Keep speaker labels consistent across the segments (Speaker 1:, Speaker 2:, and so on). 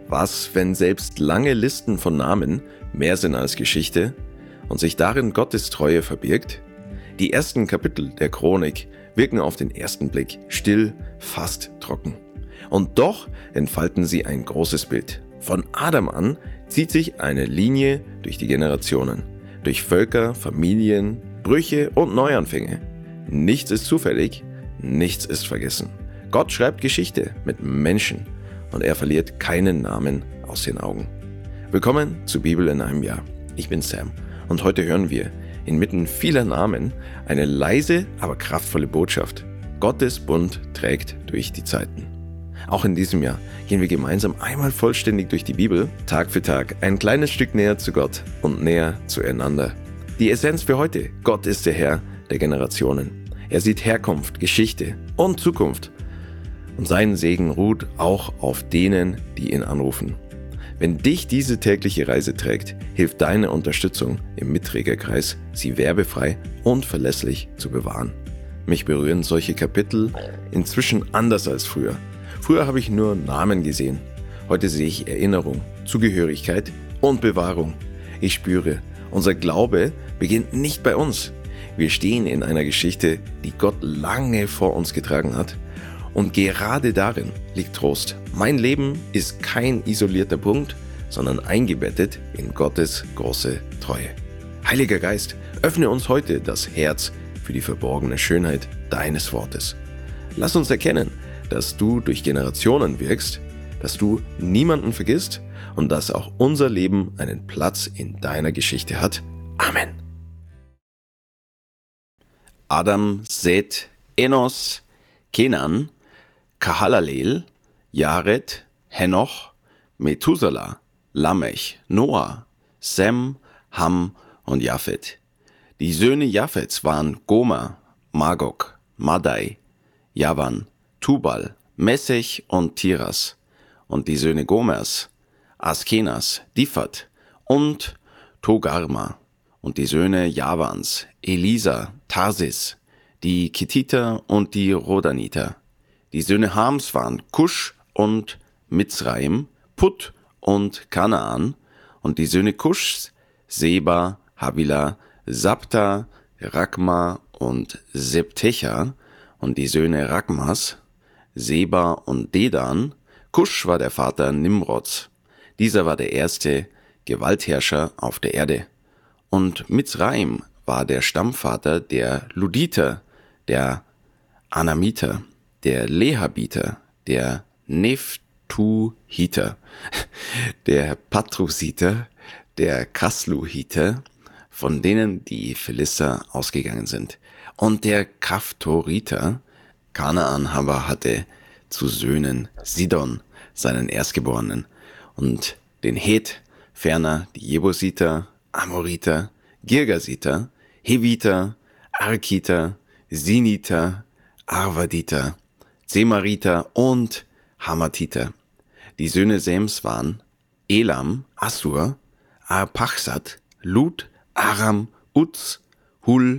Speaker 1: Was, wenn selbst lange Listen von Namen mehr sind als Geschichte und sich darin Gottes Treue verbirgt? Die ersten Kapitel der Chronik wirken auf den ersten Blick still, fast trocken. Und doch entfalten sie ein großes Bild. Von Adam an zieht sich eine Linie durch die Generationen, durch Völker, Familien, Brüche und Neuanfänge. Nichts ist zufällig, nichts ist vergessen. Gott schreibt Geschichte mit Menschen und er verliert keinen Namen aus den Augen. Willkommen zu Bibel in einem Jahr. Ich bin Sam und heute hören wir inmitten vieler Namen eine leise, aber kraftvolle Botschaft. Gottes Bund trägt durch die Zeiten. Auch in diesem Jahr gehen wir gemeinsam einmal vollständig durch die Bibel, Tag für Tag, ein kleines Stück näher zu Gott und näher zueinander. Die Essenz für heute: Gott ist der Herr der Generationen. Er sieht Herkunft, Geschichte und Zukunft. Und sein Segen ruht auch auf denen, die ihn anrufen. Wenn dich diese tägliche Reise trägt, hilft deine Unterstützung im Mitträgerkreis, sie werbefrei und verlässlich zu bewahren. Mich berühren solche Kapitel inzwischen anders als früher. Früher habe ich nur Namen gesehen. Heute sehe ich Erinnerung, Zugehörigkeit und Bewahrung. Ich spüre, unser Glaube beginnt nicht bei uns. Wir stehen in einer Geschichte, die Gott lange vor uns getragen hat. Und gerade darin liegt Trost. Mein Leben ist kein isolierter Punkt, sondern eingebettet in Gottes große Treue. Heiliger Geist, öffne uns heute das Herz für die verborgene Schönheit deines Wortes. Lass uns erkennen, dass du durch Generationen wirkst, dass du niemanden vergisst und dass auch unser Leben einen Platz in deiner Geschichte hat. Amen. Adam, Seth, Enos, Kenan, Mahalalel, Jared, Henoch, Methuselah, Lamech, Noah, Sem, Ham und Japhet. Die Söhne Japhets waren Gomer, Magog, Madai, Javan, Tubal, Messech und Tiras. Und die Söhne Gomers, Askenas, Diphat und Togarma. Und die Söhne Javans, Elisa, Tarsis, die Kittiter und die Rodaniter. Die Söhne Hams waren Kusch und Mitzraim, Put und Kanaan. Und die Söhne Kuschs, Seba, Havila, Sabta, Rakma und Septecha. Und die Söhne Rakmas, Seba und Dedan. Kusch war der Vater Nimrods. Dieser war der erste Gewaltherrscher auf der Erde. Und Mitzraim war der Stammvater der Luditer, der Anamiter, der Lehabiter, der Nephtuhiter, der Patrusiter, der Kasluhiter, von denen die Philister ausgegangen sind, und der Kaftoriter. Kanaan aber hatte zu Söhnen Sidon, seinen Erstgeborenen, und den Het, ferner die Jebusiter, Amoriter, Girgasiter, Heviter, Arkiter, Siniter, Arvaditer, Zemariter und Hamatiter. Die Söhne Sems waren Elam, Assur, Arpachsad, Lud, Aram, Uz, Hul,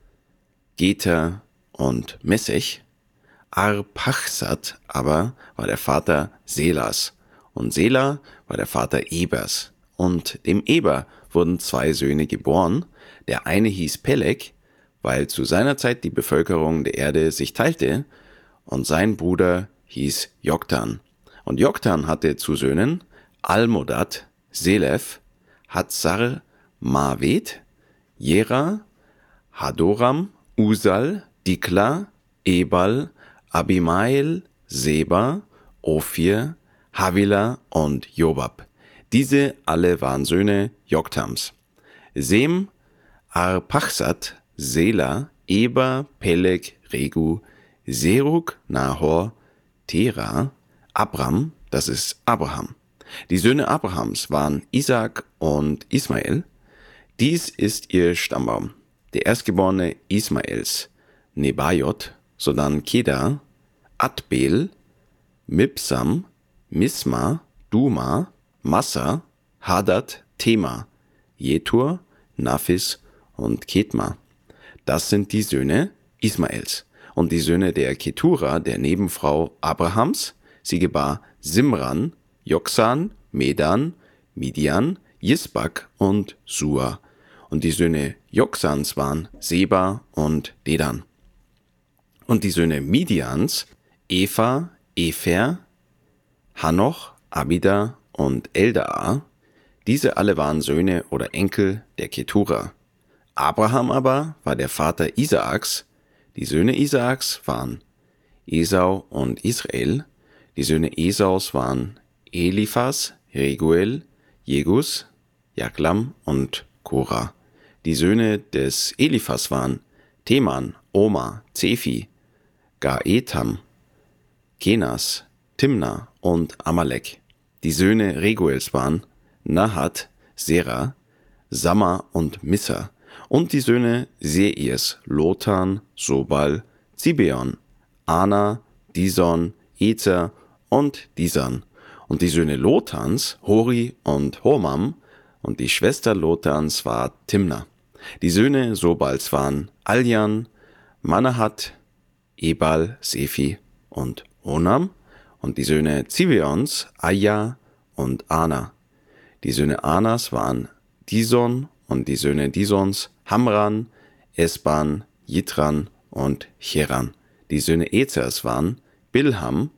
Speaker 1: Geter und Messech. Arpachsad aber war der Vater Selas und Sela war der Vater Ebers. Und dem Eber wurden 2 Söhne geboren. Der eine hieß Peleg, weil zu seiner Zeit die Bevölkerung der Erde sich teilte, und sein Bruder hieß Joktan. Und Joktan hatte zu Söhnen Almodad, Selef, Hatzar, Mawed, Jera, Hadoram, Usal, Dikla, Ebal, Abimael, Seba, Ophir, Havila und Jobab. Diese alle waren Söhne Joktams. Sem, Arpachsad, Sela, Eber, Peleg, Regu, Serug, Nahor, Tera, Abram, das ist Abraham. Die Söhne Abrahams waren Isaak und Ismael. Dies ist ihr Stammbaum. Der Erstgeborene Ismaels, Nebajot, sodann Kedar, Adbel, Mibsam, Misma, Duma, Massa, Hadad, Tema, Jetur, Naphis und Ketma. Das sind die Söhne Ismaels. Und die Söhne der Ketura, der Nebenfrau Abrahams, sie gebar Simran, Joksan, Medan, Midian, Jisbak und Sua. Und die Söhne Joksans waren Seba und Dedan. Und die Söhne Midians, Epha, Epher, Hanoch, Abida und Eldaa. Diese alle waren Söhne oder Enkel der Ketura. Abraham aber war der Vater Isaaks. Die Söhne Isaaks waren Esau und Israel. Die Söhne Esaus waren Eliphas, Reguel, Jegus, Jaklam und Korah. Die Söhne des Eliphas waren Teman, Oma, Zephi, Gaetam, Kenas, Timna und Amalek. Die Söhne Reguels waren Nahat, Sera, Samma und Missa. Und die Söhne Seirs, Lotan, Sobal, Zibeon, Ana, Dison, Ezer und Disan. Und die Söhne Lotans, Hori und Homam. Und die Schwester Lotans war Timna. Die Söhne Sobals waren Aljan, Manahat, Ebal, Sephi und Onam. Und die Söhne Zibeons, Aja und Ana. Die Söhne Anas waren Dison und die Söhne Disons, Hamran, Esban, Jitran und Cheran. Die Söhne Ezers waren Bilham,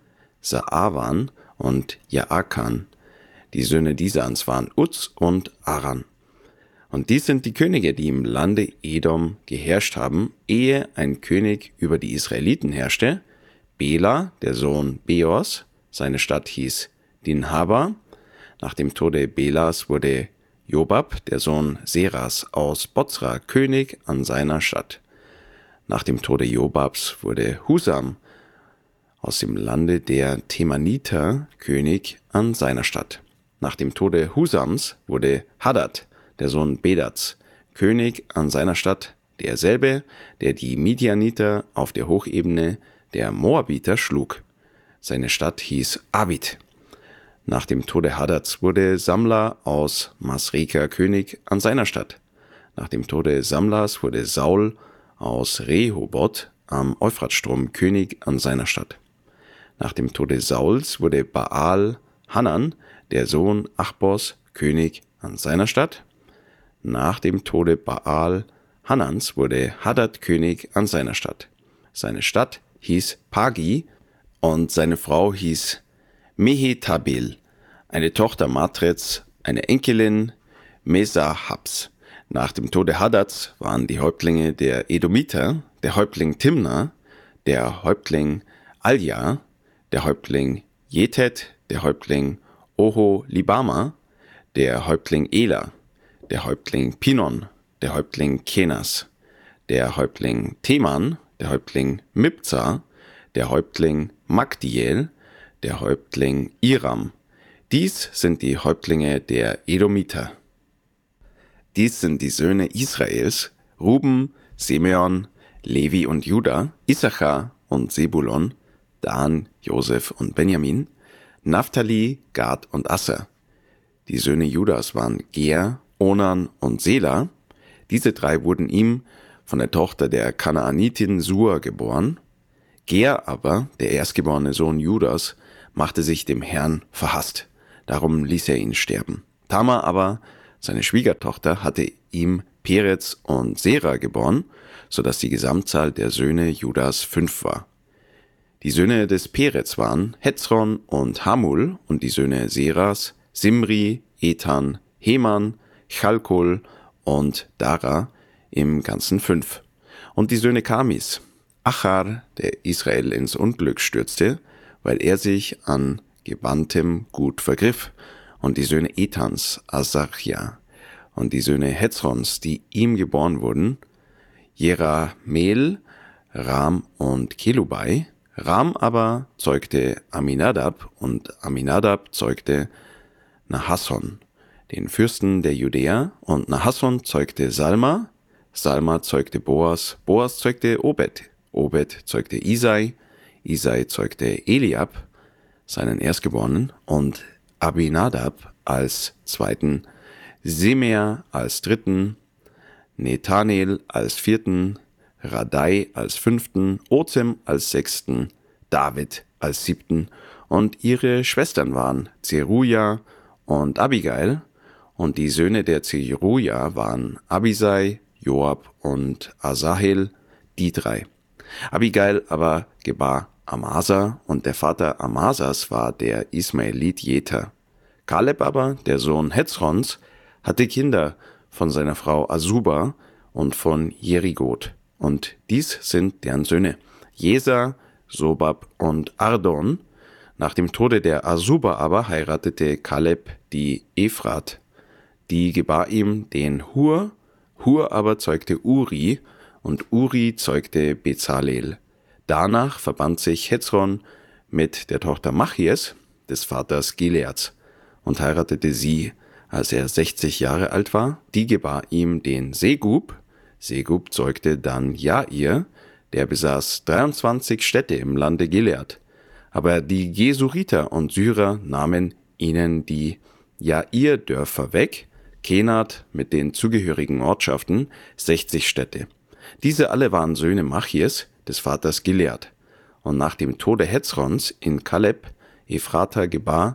Speaker 1: Saavan und Jaakan. Die Söhne Disans waren Uz und Aran. Und dies sind die Könige, die im Lande Edom geherrscht haben, ehe ein König über die Israeliten herrschte. Bela, der Sohn Beors, seine Stadt hieß Dinhaba. Nach dem Tode Belas wurde Jobab, der Sohn Seras aus Bozra, König an seiner Stadt. Nach dem Tode Jobabs wurde Husam aus dem Lande der Temaniter König an seiner Stadt. Nach dem Tode Husams wurde Hadad, der Sohn Bedats, König an seiner Stadt, derselbe, der die Midianiter auf der Hochebene der Moabiter schlug. Seine Stadt hieß Abid. Nach dem Tode Hadads wurde Samla aus Masreka König an seiner Stadt. Nach dem Tode Samlas wurde Saul aus Rehoboth am Euphratstrom König an seiner Stadt. Nach dem Tode Sauls wurde Baal Hanan, der Sohn Achbos, König an seiner Stadt. Nach dem Tode Baal Hanans wurde Hadad König an seiner Stadt. Seine Stadt hieß Pagi und seine Frau hieß Mehetabel, eine Tochter Matrets, eine Enkelin Mesahabs. Nach dem Tode Hadads waren die Häuptlinge der Edomiter, der Häuptling Timna, der Häuptling Alja, der Häuptling Jetet, der Häuptling Oholibama, der Häuptling Ela, der Häuptling Pinon, der Häuptling Kenas, der Häuptling Teman, der Häuptling Mibza, der Häuptling Magdiel, der Häuptling Iram. Dies sind die Häuptlinge der Edomiter. Dies sind die Söhne Israels, Ruben, Simeon, Levi und Juda, Issachar und Sebulon, Dan, Josef und Benjamin, Naphtali, Gad und Asser. Die Söhne Judas waren Ger, Onan und Sela. Diese drei wurden ihm von der Tochter der Kanaanitin Sua geboren. Ger aber, der erstgeborene Sohn Judas, machte sich dem Herrn verhasst. Darum ließ er ihn sterben. Tamar aber, seine Schwiegertochter, hatte ihm Perez und Sera geboren, sodass die Gesamtzahl der Söhne Judas 5 war. Die Söhne des Perez waren Hezron und Hamul und die Söhne Seras, Simri, Ethan, Heman, Chalkol und Dara, im Ganzen 5. Und die Söhne Kamis, Achar, der Israel ins Unglück stürzte, weil er sich an gebanntem Gut vergriff, und die Söhne Ethans, Asachja, und die Söhne Hezrons, die ihm geboren wurden, Jerameel, Ram und Kelubai. Ram aber zeugte Aminadab und Aminadab zeugte Nahasson, den Fürsten der Judäer, und Nahasson zeugte Salma, Salma zeugte Boas, Boas zeugte Obed, Obed zeugte Isai, Isai zeugte Eliab, seinen Erstgeborenen, und Abinadab als zweiten, Simea als dritten, Nethanel als vierten, Radai als 5., Ozem als 6., David als 7. Und ihre Schwestern waren Zeruja und Abigail. Und die Söhne der Zeruja waren Abisai, Joab und Asahel, die 3. Abigail aber gebar Amasa, und der Vater Amasas war der Ismaelit Jeter. Kaleb aber, der Sohn Hezrons, hatte Kinder von seiner Frau Asuba und von Jerigot. Und dies sind deren Söhne: Jesa, Sobab und Ardon. Nach dem Tode der Asuba aber heiratete Kaleb die Ephrat. Die gebar ihm den Hur. Hur aber zeugte Uri, und Uri zeugte Bezalel. Danach verband sich Hezron mit der Tochter Machies, des Vaters Gileads, und heiratete sie, als er 60 Jahre alt war. Die gebar ihm den Segub. Segub zeugte dann Jair, der besaß 23 Städte im Lande Gilead. Aber die Gesuriter und Syrer nahmen ihnen die Jair-Dörfer weg, Kenat mit den zugehörigen Ortschaften, 60 Städte. Diese alle waren Söhne Machies, des Vaters Gilead. Und nach dem Tode Hezrons in Kaleb, Ephrata gebar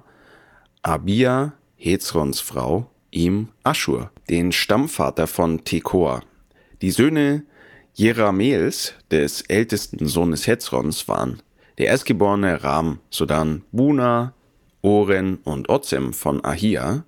Speaker 1: Abia, Hezrons Frau, ihm Aschur, den Stammvater von Tekoa. Die Söhne Jerameels, des ältesten Sohnes Hezrons, waren der erstgeborene Ram, sodann Buna, Oren und Ozem von Ahia.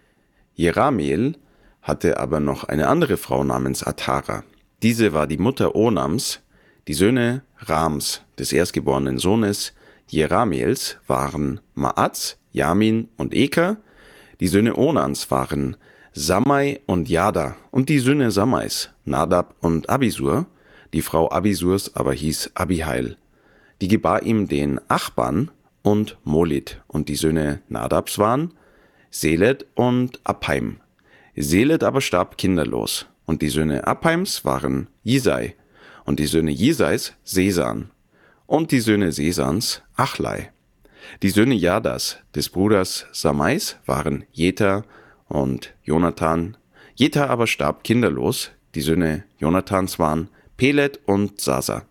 Speaker 1: Jerameel hatte aber noch eine andere Frau namens Atara. Diese war die Mutter Onams. Die Söhne Rams, des erstgeborenen Sohnes Jerameels, waren Maaz, Jamin und Eker. Die Söhne Onans waren Sammai und Jada. Und die Söhne Sammais, Nadab und Abisur. Die Frau Abisurs aber hieß Abihail. Die gebar ihm den Achban und Molit. Und die Söhne Nadabs waren Seled und Appaim. Seled aber starb kinderlos. Und die Söhne Appaims waren Jisai. Und die Söhne Jisais Sesan. Und die Söhne Sesans Achlai. Die Söhne Jadas, des Bruders Samais, waren Jeter und Jonathan. Jeter aber starb kinderlos. Die Söhne Jonathans waren Pelet und Sasa.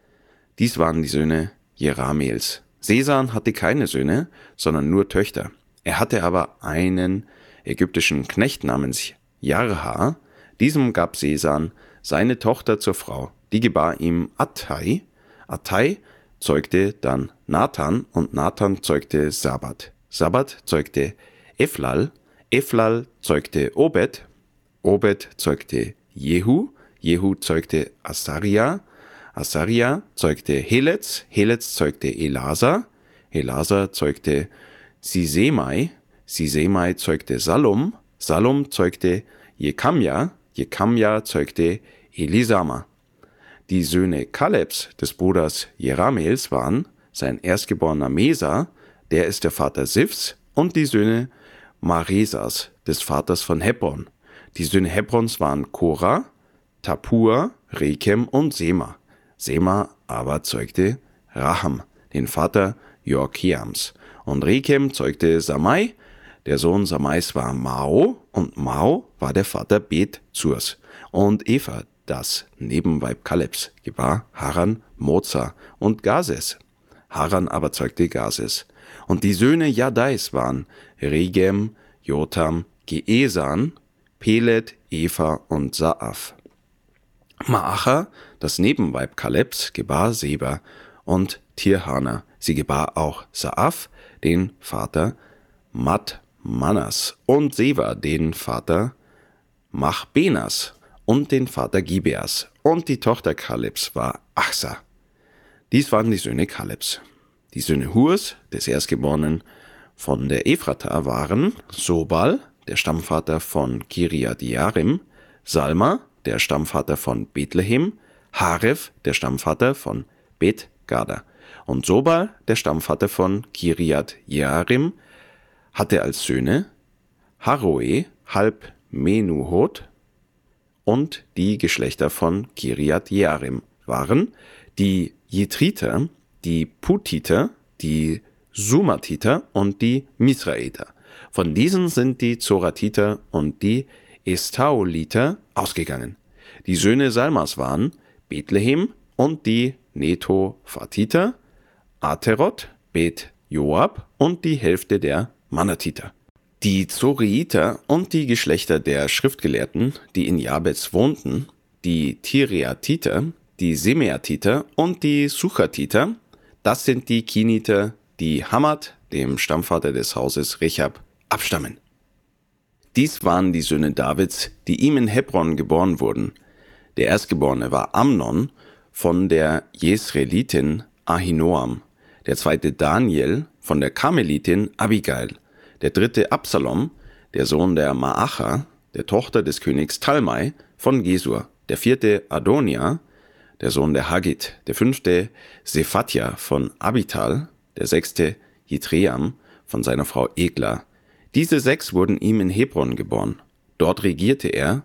Speaker 1: Dies waren die Söhne Jerameels. Sesan hatte keine Söhne, sondern nur Töchter. Er hatte aber einen ägyptischen Knecht namens Jarha. Diesem gab Sesan seine Tochter zur Frau. Die gebar ihm Attai. Attai zeugte dann Nathan, und Nathan zeugte Sabat. Sabat zeugte Eflal. Eflal zeugte Obed. Obed zeugte Jehu. Jehu zeugte Asaria. Asaria zeugte Helez. Helez zeugte Elasa. Elasa zeugte Sisemai. Sisemai zeugte Salum. Salum zeugte Jekamja. Jekamja zeugte Elisama. Die Söhne Kalebs, des Bruders Jerameels, waren sein erstgeborener Mesa, der ist der Vater Sifs, und die Söhne Maresas, des Vaters von Hebron. Die Söhne Hebrons waren Korah, Tapua, Rekem und Sema. Sema aber zeugte Raham, den Vater Jorkeams. Und Rekem zeugte Samai. Der Sohn Samais war Mao, und Mao war der Vater Bet-Zurs. Und Eva, das Nebenweib Kalebs, gebar Haran, Moza und Gazes. Haran aber zeugte Gazes. Und die Söhne Jadais waren Regem, Jotam, Geesan, Pelet, Eva und Saaf. Maacha, das Nebenweib Kalebs, gebar Seba und Tirhana. Sie gebar auch Saaf, den Vater Madmanas, und Seva, den Vater Machbenas, und den Vater Gibeas. Und die Tochter Kalebs war Achsa. Dies waren die Söhne Kalebs. Die Söhne Hurs, des Erstgeborenen von der Ephrata, waren Sobal, der Stammvater von Kiriath Jearim, Salma, der Stammvater von Bethlehem, Haref, der Stammvater von Bet Gada. Und Sobal, der Stammvater von Kiriath Jearim, hatte als Söhne Haroe, halb Menuhot, und die Geschlechter von Kiriath Jearim waren die Jetriter, die Putiter, die Sumatiter und die Mithraiter. Von diesen sind die Zoratiter und die Estaoliter ausgegangen. Die Söhne Salmas waren Bethlehem und die Netophatiter, Aterot, Bet Joab und die Hälfte der Manatiter. Die Zoreiter und die Geschlechter der Schriftgelehrten, die in Jabez wohnten, die Tiriatiter, die Semeatiter und die Suchatiter, das sind die Kiniter, die Hamad, dem Stammvater des Hauses Rechab, abstammen. Dies waren die Söhne Davids, die ihm in Hebron geboren wurden. Der Erstgeborene war Amnon von der Jesreelitin Ahinoam, der zweite Daniel von der Karmelitin Abigail, der dritte Absalom, der Sohn der Maacha, der Tochter des Königs Talmai von Gesur, der vierte Adonia, der Sohn der Haggit, der fünfte Sephatja von Abital, der sechste Jitream von seiner Frau Egla. Diese 6 wurden ihm in Hebron geboren. Dort regierte er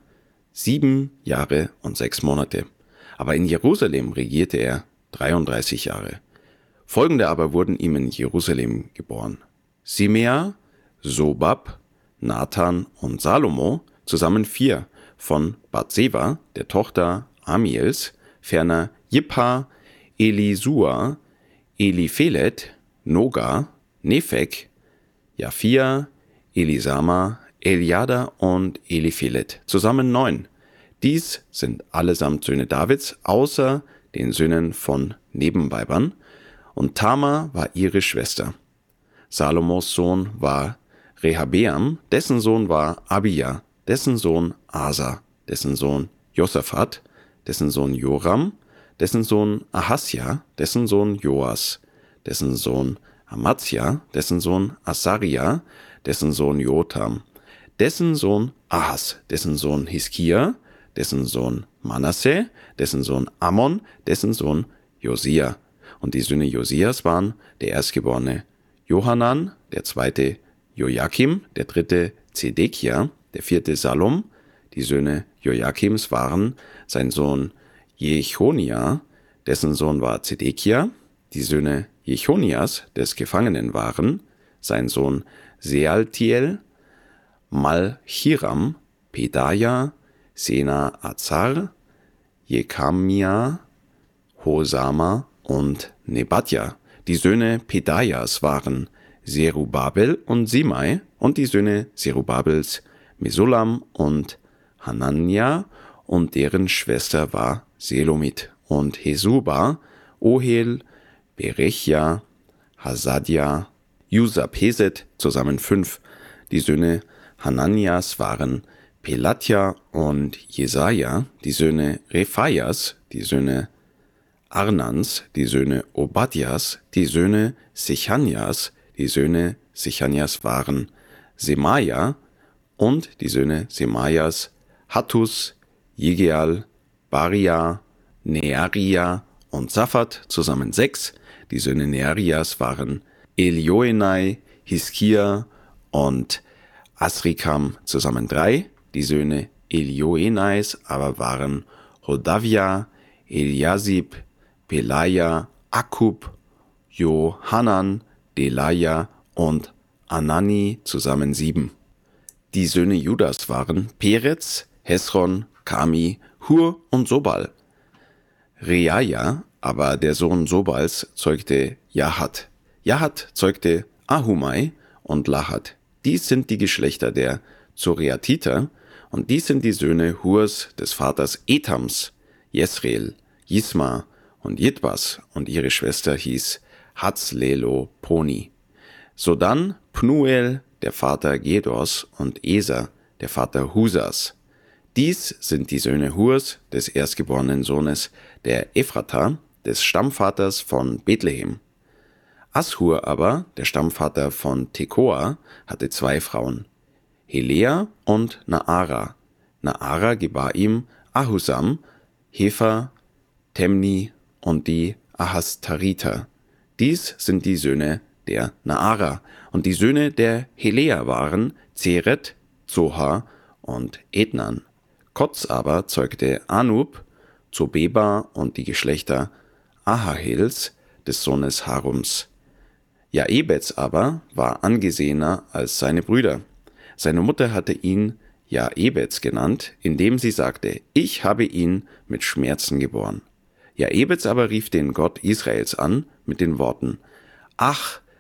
Speaker 1: 7 Jahre und 6 Monate. Aber in Jerusalem regierte er 33 Jahre. Folgende aber wurden ihm in Jerusalem geboren: Simea, Sobab, Nathan und Salomo, zusammen 4, von Bathseba, der Tochter Amiels, ferner Jippa, Elisua, Eliphelet, Noga, Nephek, Japhia, Elisama, Eliada und Eliphelet, zusammen 9. Dies sind allesamt Söhne Davids, außer den Söhnen von Nebenweibern, und Tamar war ihre Schwester. Salomos Sohn war Rehabeam, dessen Sohn war Abia, dessen Sohn Asa, dessen Sohn Josaphat, dessen Sohn Joram, dessen Sohn Ahasja, dessen Sohn Joas, dessen Sohn Amazia, dessen Sohn Asaria, dessen Sohn Jotam, dessen Sohn Ahas, dessen Sohn Hiskia, dessen Sohn Manasse, dessen Sohn Ammon, dessen Sohn Josia. Und die Söhne Josias waren der Erstgeborene Johanan, der zweite Joachim, der dritte Zedekia, der vierte Salom. Die Söhne Joachims waren sein Sohn Jechonia, dessen Sohn war Zedekia. Die Söhne Jechonias des Gefangenen waren sein Sohn Sealtiel, Malchiram, Pedaja, Sena Azar, Jekamia, Hosama und Nebadja. Die Söhne Pedajas waren Zerubabel und Simei, und die Söhne Zerubabels Mesulam und Hanania, und deren Schwester war Selomit, und Hesuba, Ohel, Berechia, Hasadia, Jusapeset, zusammen 5. Die Söhne Hananias waren Pelatja und Jesaja, die Söhne Rephaias, die Söhne Arnans, die Söhne Obadjas, die Söhne Sechanias. Die Söhne Sechanias waren Semaja, und die Söhne Semaias Hattus, Jegeal, Baria, Nearia und Saphat, zusammen 6. Die Söhne Nearias waren Elioenai, Hiskia und Asrikam, zusammen 3. Die Söhne Elioenais aber waren Hodavia, Eliasib, Pelaja, Akub, Johanan, Delaja und Anani, zusammen 7. Die Söhne Judas waren Perez, Hesron, Kami, Hur und Sobal. Reaja, aber der Sohn Sobals, zeugte Jahat. Jahat zeugte Ahumai und Lahat. Dies sind die Geschlechter der Zoreatiter, und dies sind die Söhne Hurs des Vaters Etams, Jesreel, Jisma und Jitbas, und ihre Schwester hieß Hatzlelo Poni. Sodann Pnuel, der Vater Gedors, und Eser, der Vater Husas. Dies sind die Söhne Hurs, des erstgeborenen Sohnes der Ephrata, des Stammvaters von Bethlehem. Ashur aber, der Stammvater von Tekoa, hatte 2 Frauen, Helea und Naara. Naara gebar ihm Ahusam, Hefer, Temni und die Ahastariter. Dies sind die Söhne der Naara, und die Söhne der Helea waren Zeret, Zoha und Etnan. Kotz aber zeugte Anub, Zobeba und die Geschlechter Ahahels, des Sohnes Harums. Jaebez aber war angesehener als seine Brüder. Seine Mutter hatte ihn Jaebez genannt, indem sie sagte: Ich habe ihn mit Schmerzen geboren. Jaebez aber rief den Gott Israels an mit den Worten: Ach,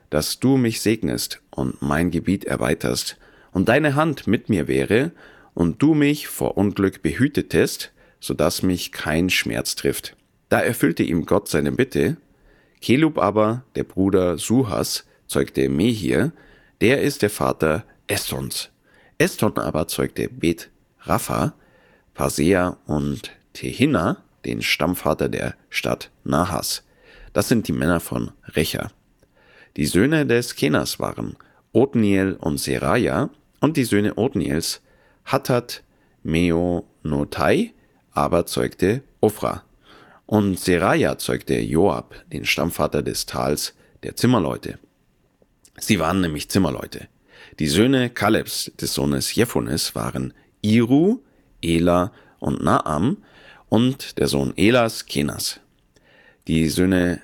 Speaker 1: dass du mich segnest und mein Gebiet erweiterst und deine Hand mit mir wäre und du mich vor Unglück behütetest, sodass mich kein Schmerz trifft. Da erfüllte ihm Gott seine Bitte. Kelub aber, der Bruder Suhas, zeugte Mehir, der ist der Vater Estons. Eston aber zeugte Bet Rapha, Pasea und Tehinna, den Stammvater der Stadt Nahas. Das sind die Männer von Recha. Die Söhne des Kenas waren Othniel und Seraja und die Söhne Othniels Hattat, Meonotai, aber zeugte Ophra. Und Seraja zeugte Joab, den Stammvater des Tals der Zimmerleute. Sie waren nämlich Zimmerleute. Die Söhne Kalebs, des Sohnes Jephunes, waren Iru, Ela und Naam und der Sohn Elas Kenas. Die Söhne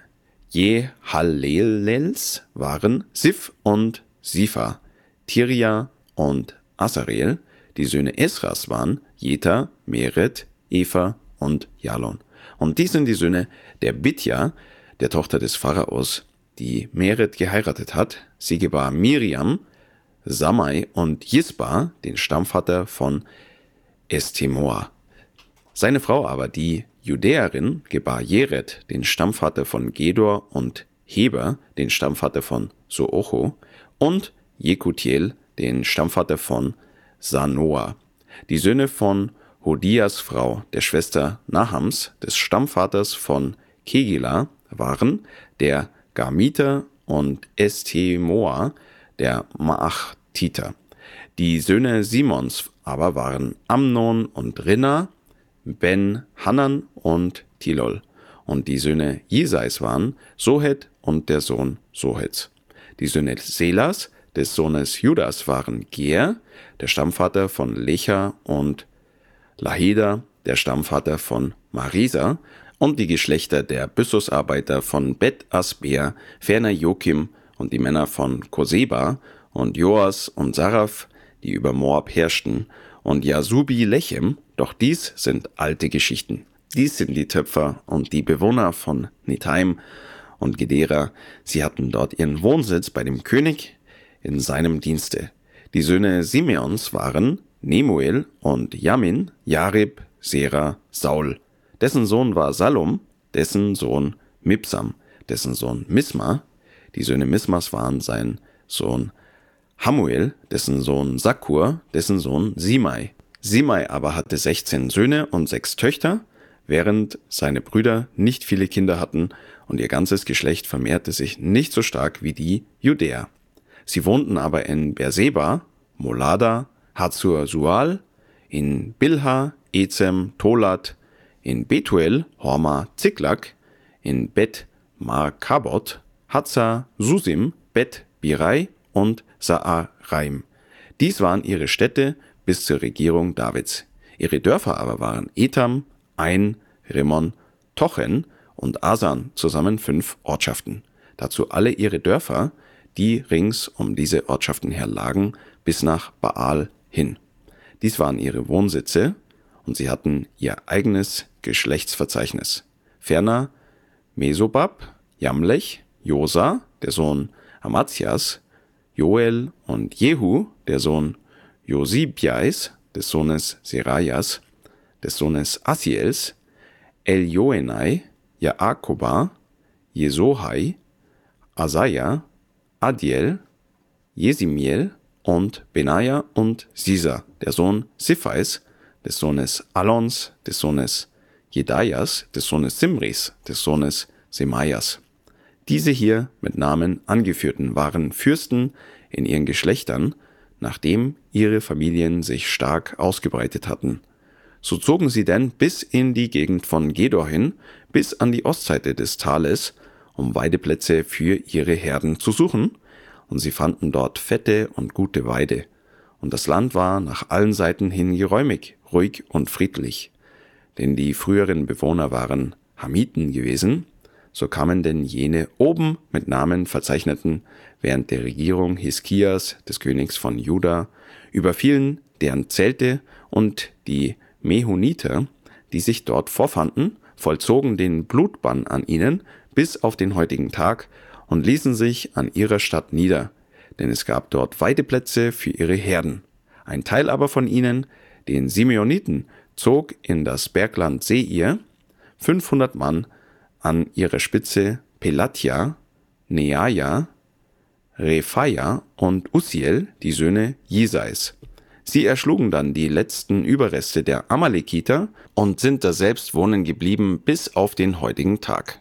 Speaker 1: Jehalelels waren Sif und Sifa, Tiria und Asarel. Die Söhne Esras waren Jeta, Meret, Eva und Jalon. Und dies sind die Söhne der Bitja, der Tochter des Pharaos, die Meret geheiratet hat. Sie gebar Miriam, Samai und Jisba, den Stammvater von Estemoa. Seine Frau aber, die Judäerin, gebar Jered, den Stammvater von Gedor, und Heber, den Stammvater von Soocho, und Jekutiel, den Stammvater von Sanoa. Die Söhne von Hodias Frau, der Schwester Nahams, des Stammvaters von Kegila, waren der Garmiter und Estemoa, der Maachtiter. Die Söhne Simons aber waren Amnon und Rinna, Ben Hanan und Tilol. Und die Söhne Jesais waren Sohet und der Sohn Sohets. Die Söhne Selas, des Sohnes Judas, waren Ger, der Stammvater von Lecha, und Laheda, der Stammvater von Marisa, und die Geschlechter der Byssusarbeiter von Bet Asber, ferner Jokim und die Männer von Koseba und Joas und Saraph, die über Moab herrschten, und Jasubi Lechem, doch dies sind alte Geschichten. Dies sind die Töpfer und die Bewohner von Netaim und Gedera. Sie hatten dort ihren Wohnsitz bei dem König in seinem Dienste. Die Söhne Simeons waren Nemuel und Jamin, Jarib, Sera, Saul. Dessen Sohn war Salom, dessen Sohn Mibsam, dessen Sohn Misma. Die Söhne Mismas waren sein Sohn Hamuel, dessen Sohn Sakur, dessen Sohn Simei. Simei aber hatte 16 Söhne und 6 Töchter, während seine Brüder nicht viele Kinder hatten, und ihr ganzes Geschlecht vermehrte sich nicht so stark wie die Judäer. Sie wohnten aber in Beerseba, Molada, Hazur Sual, in Bilha, Ezem, Tolat, in Betuel, Horma, Ziklag, in Bet Markabot, Hazza, Susim, Bet Birai und Saaraim. Dies waren ihre Städte bis zur Regierung Davids. Ihre Dörfer aber waren Etam, Ein, Rimmon, Tochen und Asan, zusammen 5 Ortschaften. Dazu alle ihre Dörfer, die rings um diese Ortschaften her lagen, bis nach Baal hin. Dies waren ihre Wohnsitze, und sie hatten ihr eigenes Geschlechtsverzeichnis. Ferner Mesobab, Jamlech, Josa, der Sohn Amazias, Joel und Jehu, der Sohn Josibjais, des Sohnes Serajas, des Sohnes Asiels, Eljoenai, Jaakoba, Jesohai, Asaja, Adiel, Jesimiel und Benaja und Sisa, der Sohn Siphais, des Sohnes Alons, des Sohnes Jedajas, des Sohnes Simris, des Sohnes Semajas. Diese hier mit Namen angeführten waren Fürsten in ihren Geschlechtern, nachdem ihre Familien sich stark ausgebreitet hatten. So zogen sie denn bis in die Gegend von Gedor hin, bis an die Ostseite des Tales, um Weideplätze für ihre Herden zu suchen, und sie fanden dort fette und gute Weide. Und das Land war nach allen Seiten hin geräumig, ruhig und friedlich. Denn die früheren Bewohner waren Hamiten gewesen, so kamen denn jene oben mit Namen verzeichneten während der Regierung Hiskias, des Königs von Juda, überfielen deren Zelte, und die Mehuniter, die sich dort vorfanden, vollzogen den Blutbann an ihnen bis auf den heutigen Tag und ließen sich an ihrer Stadt nieder, denn es gab dort Weideplätze für ihre Herden. Ein Teil aber von ihnen, den Simeoniten, zog in das Bergland Seir, 500 Mann, an ihrer Spitze Pelatja, Neaja, Rephaia und Uziel, die Söhne Jesais. Sie erschlugen dann die letzten Überreste der Amalekiter und sind daselbst wohnen geblieben bis auf den heutigen Tag.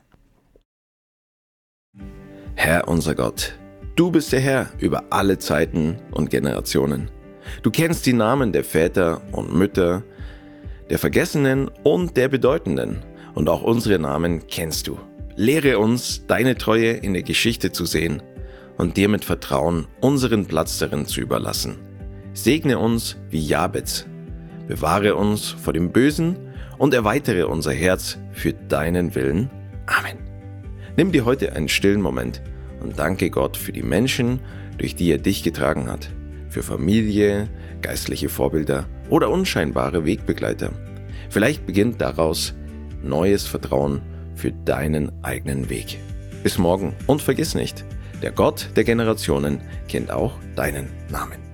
Speaker 1: Herr unser Gott, du bist der Herr über alle Zeiten und Generationen. Du kennst die Namen der Väter und Mütter, der Vergessenen und der Bedeutenden, und auch unsere Namen kennst du. Lehre uns, deine Treue in der Geschichte zu sehen und dir mit Vertrauen unseren Platz darin zu überlassen. Segne uns wie Jabez, bewahre uns vor dem Bösen und erweitere unser Herz für deinen Willen. Amen. Nimm dir heute einen stillen Moment und danke Gott für die Menschen, durch die er dich getragen hat, für Familie, geistliche Vorbilder oder unscheinbare Wegbegleiter. Vielleicht beginnt daraus neues Vertrauen für deinen eigenen Weg. Bis morgen und vergiss nicht, der Gott der Generationen kennt auch deinen Namen.